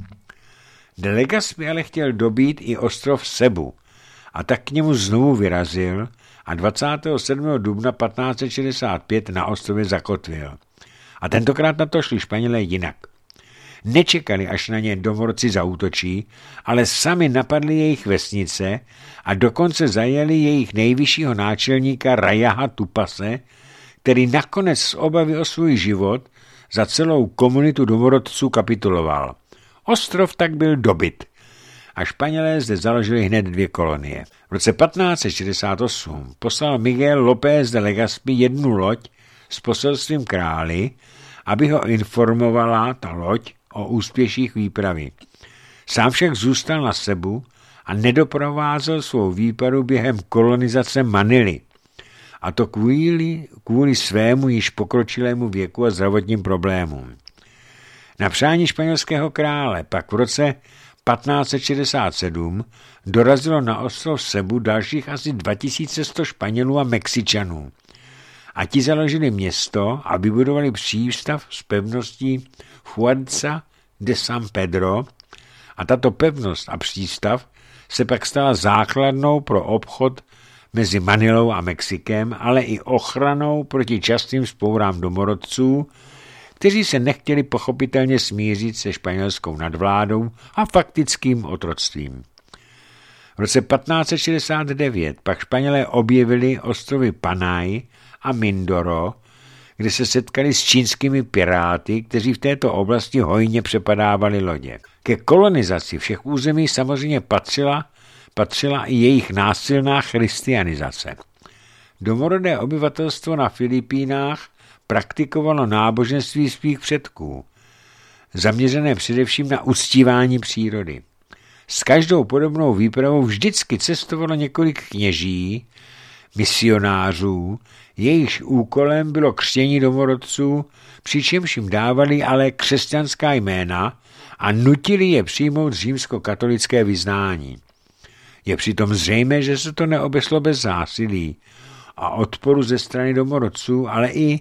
De Legazpi ale chtěl dobít i ostrov Cebu, a tak k němu znovu vyrazil a dvacátého sedmého dubna patnáct set šedesát pět na ostrově zakotvil. A tentokrát na to šli Španělé jinak. Nečekali, až na ně domorodci zaútočí, ale sami napadli jejich vesnice a dokonce zajeli jejich nejvyššího náčelníka Rayaha Tupase, který nakonec z obavy o svůj život za celou komunitu domorodců kapituloval. Ostrov tak byl dobyt a Španělé zde založili hned dvě kolonie. V roce patnáct set šedesát osm poslal Miguel López de Legazpi jednu loď s poselstvím králi, aby ho informovala ta loď o úspěších výpravy. Sám však zůstal na Cebu a nedoprovázel svou výpravu během kolonizace Manily. A to kvůli, kvůli svému již pokročilému věku a zdravotním problémům. Na přání španělského krále pak v roce patnáct set šedesát sedm dorazilo na ostrov Cebu dalších asi dva tisíce sto Španělů a Mexičanů. A ti založili město a vybudovali přístav s pevností Fuerza de San Pedro a tato pevnost a přístav se pak stala základnou pro obchod mezi Manilou a Mexikem, ale i ochranou proti častým vzpourám domorodců, kteří se nechtěli pochopitelně smířit se španělskou nadvládou a faktickým otroctvím. V roce patnáct set šedesát devět pak Španělé objevili ostrovy Panay a Mindoro, kde se setkali s čínskými piráty, kteří v této oblasti hojně přepadávali lodě. Ke kolonizaci všech území samozřejmě patřila, patřila i jejich násilná christianizace. Domorodé obyvatelstvo na Filipínách praktikovalo náboženství svých předků, zaměřené především na uctívání přírody. S každou podobnou výpravou vždycky cestovalo několik kněží, misionářů, jejichž úkolem bylo křtění domorodců, přičemž jim dávali ale křesťanská jména a nutili je přijmout římskokatolické vyznání. Je přitom zřejmé, že se to neobešlo bez zásilí a odporu ze strany domorodců, ale i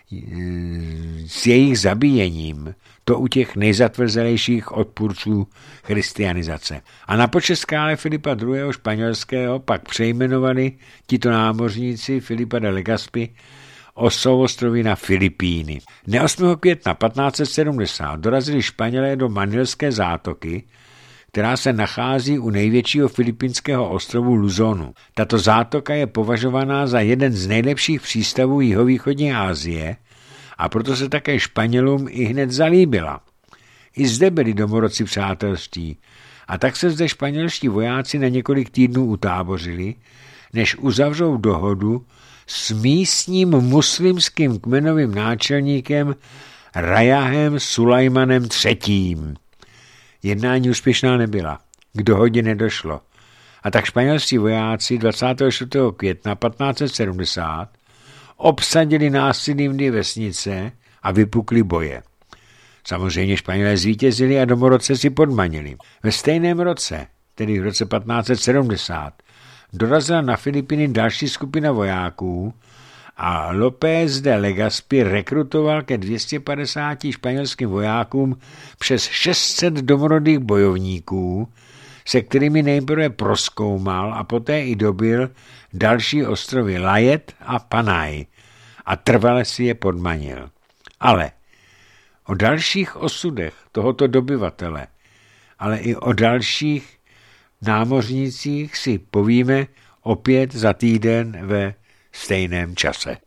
s jejich zabíjením, to u těch nejzatvrzelejších odpůrců christianizace. A na počest krále Filipa druhého. španělského pak přejmenovali tito námořníci Filipa de Legazpi ostroví na Filipíny. Dne osmého května patnáct set sedmdesát dorazili Španělé do Manilské zátoky, která se nachází u největšího filipínského ostrovu Luzonu. Tato zátoka je považovaná za jeden z nejlepších přístavů jihovýchodní Asie a proto se také Španělům i hned zalíbila. I zde byli domorodci přátelství a tak se zde španělští vojáci na několik týdnů utábořili, než uzavřou dohodu s místním muslimským kmenovým náčelníkem Rayahem Sulajmanem třetím. Jednání úspěšná nebyla, k dohodě nedošlo. A tak španělští vojáci dvacátého čtvrtého května patnáct set sedmdesát obsadili násilím dvě vesnice a vypukly boje. Samozřejmě Španělé zvítězili a domorodce si podmanili. Ve stejném roce, tedy v roce patnáct set sedmdesát, dorazila na Filipíny další skupina vojáků a López de Legazpi rekrutoval ke dvěma stům padesáti španělským vojákům přes šest set domorodých bojovníků se kterými nejprve prozkoumal a poté i dobil další ostrovy Lajet a Panaj a trvale si je podmanil. Ale o dalších osudech tohoto dobyvatele, ale i o dalších námořnících si povíme opět za týden ve stejném čase.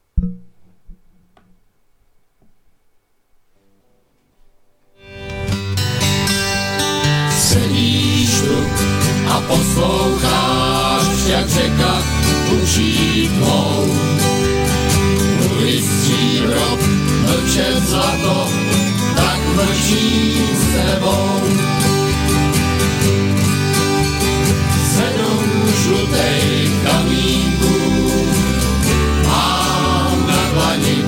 Sedíš tu a posloucháš, jak řeka učí tmou. Mluvit stříbro, mlčet zlato, tak mlčí s tebou. Sedm žlutej kamínků mám na dlani.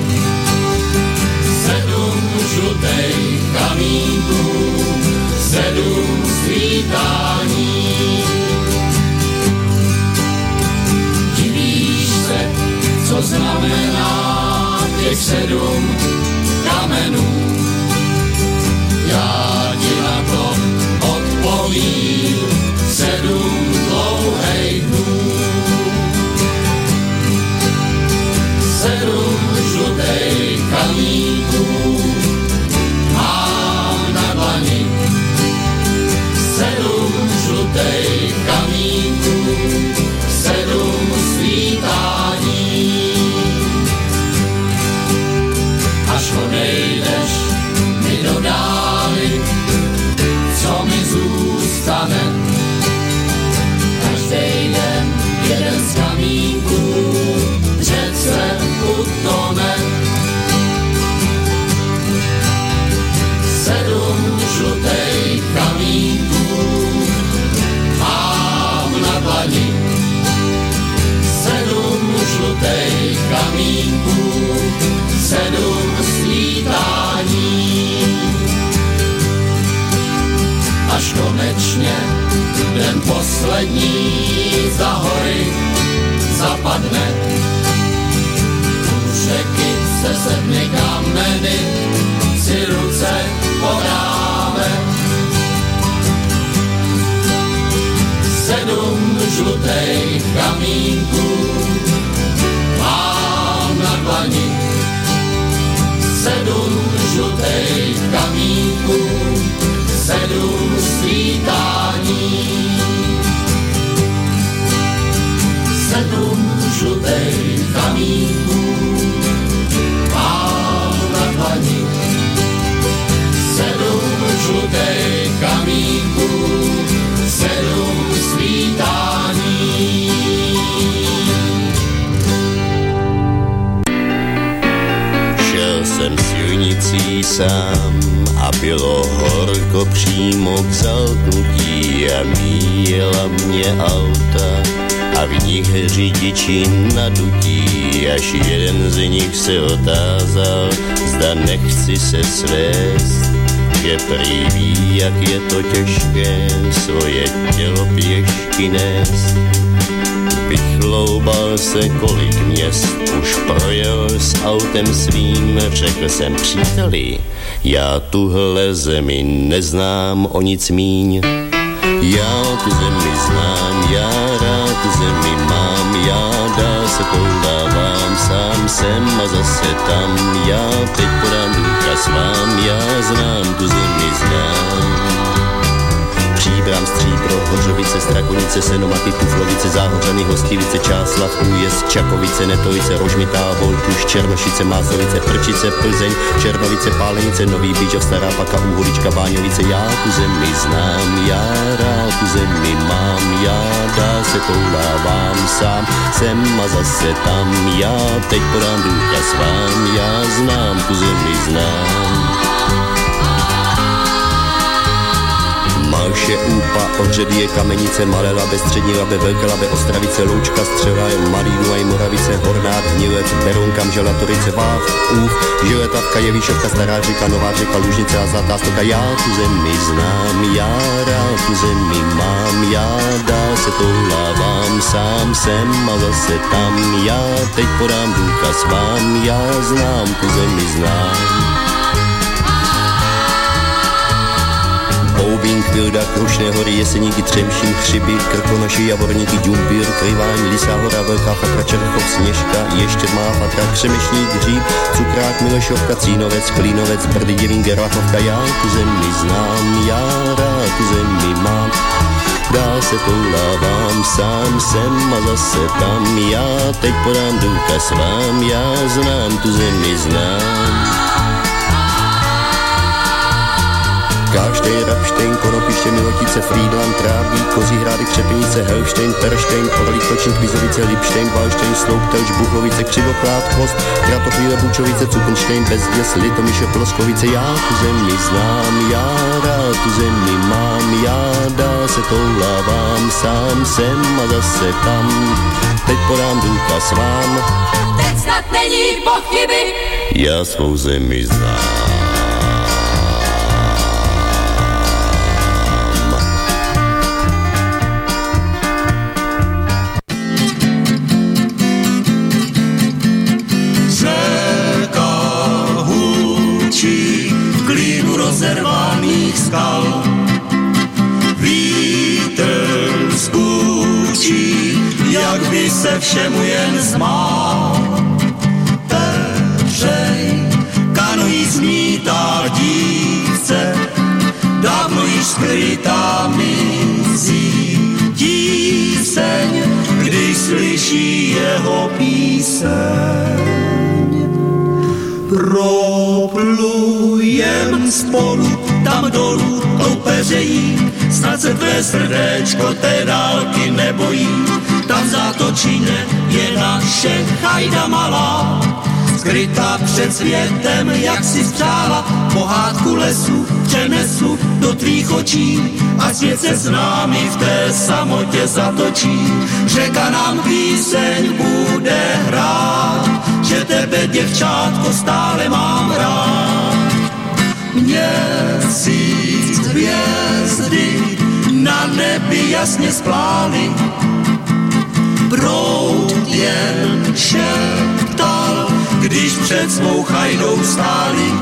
Sedm žlutej kamínků, sedm svítání. Divíš se, co znamená těch sedm kamenů. Já ti na to odpovím sedm dlouhých dnů. Sedm žlutých kamínků mám na dlani. Sedm žlutých kamínků, sedm svítání. Až odejdeš mi do dály, co mi zůstane. Každej den jeden z kamínků v řece utone. Sedm žlutých kamínků mám na dlani. Sedm žlutých kamínků, sedm svítání. Až konečně den poslední za hory zapadne. U řeky se sedmi kameny si ruce podáme. Sedm žlutých kamínků mám na dlani. Sedm žlutých kamínků, sedm svítání. Sedm žlutých kamínků mám na dlani. Sedm žlutých kamínků, sedm svítání. Šel jsem silnicí sám a bylo horko přímo k zalknutí a míjela mě auta a v nich řidiči nadutí, až jeden z nich se otázal, zda nechci se svést, že prý ví, jak je to těžké svoje tělo pěšky nést. Vychloubal se kolik měst, už projel s autem svým, řekl jsem příteli, já tuhle zemi neznám o nic míň. Já tu zemi znám, já rád tu zemi mám, já dál se koudávám, sám jsem a zase tam, já teď podám důkaz vám, já znám tu zemi znám. Příbram, Stříbro, Hořovice, Strakonice, Senomaty, Tuflovice, Záhořany, Hostivice, Čáslav, Újezd, Čakovice, Netovice, Rožmitá, Voltuš, Černošice, Mázovice, Prčice, Plzeň, Černovice, Pálenice, Nový Bíčov, Stará Paka, Úholička, Báňovice. Já tu zemi znám, já rád tu zemi mám, já dál se koulávám sám, jsem a zase tam, já teď podám důkaz vám, já znám tu zemi znám. Malše, Úpa, Ohřebíje, Kamenice, Malé Labe, Střední Labe, Velké Labe, Ostravice, Loučka, Střela, Malý Dunaj, Moravice, Hornát, Hnilec, Berounka, Mžela, Torice, Váh, Úch, Žiletavka, Jevíšovka, Stará Řeka, Nová Řeka, Lužnice a Zlatá Stoka. Já tu zemi znám, já rád tu zemi mám, já dál se toulávám, sám jsem a zase tam, já teď podám důkaz vám, já znám tu zemi znám. Boubín, kvilda, Krušné hory, Jeseníky, Třemšín, Chřiby, Krkonoši, Javorníky, Ďumpír, Kryvání, Lisá hora, Velká Fatra, Čerchov, Sněžka, ještě má Fatra, Křemešník, Hříb, Cukrák, Milešovka, Cínovec, Klínovec, Brdy, Děvín, Gerlachovka. Já tu zemi znám, já rád tu zemi mám. Dál se toulávám, sám jsem a zase tam. Já teď podám důkaz vám, já znám tu zemi, znám. Káštejn, Rapštejn, Konopiště, Milotice, Frýdlant, Trávník, Kozí Hrádek, Třepenice, Helštejn, Perštejn, Orlík, Točník, Vizovice, Lipštejn, Valštejn, Sloup, Telč, Buchovice, Křivoklád, Chvost, Kratochvíle, Bučovice, Cukenštejn, Bezděs, Litomyše, Ploskovice. Já tu zemi znám, já rád tu zemi mám, já dál se toulávám, sám jsem a zase tam. Teď podám důkaz vám, teď snad není pochyby, já svou zemi znám. Rozervaných skal vítr skůčí, jak by se všemu jen smál. Petřej kanojí zmítá dívce, dávno již skrytá mizí tíseň, když slyší jeho píseň. Proplujem spolu tam dolů tou peřejí, snad se tvé srdéčko té dálky nebojí. Tam v zátočině je naše chajda malá, skrytá před světem, jak si přála. Pohádku lesu přenesu do tvých očí, a svět se s námi v té samotě zatočí. Řeka nám píseň bude hrát, že tebe, děvčátko, stále mám rád. Měsíc, hvězdy na nebi jasně splály, proud jen šeptal, když před svou chajdou stáli.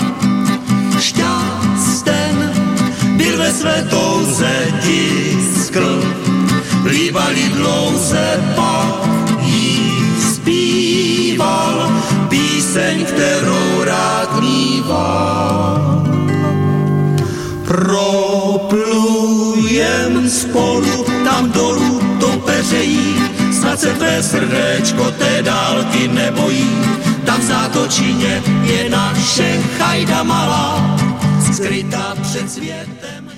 Šťasten byl ve své touze tiskl, líbalý dlouze pak jí zpíval píseň, kterou rád mýval. Proplujem spolu tam dolů tou peřejí, snad se tvé srdéčko té dálky nebojí. Tam v zátočině je naše chajda malá, skrytá před světem.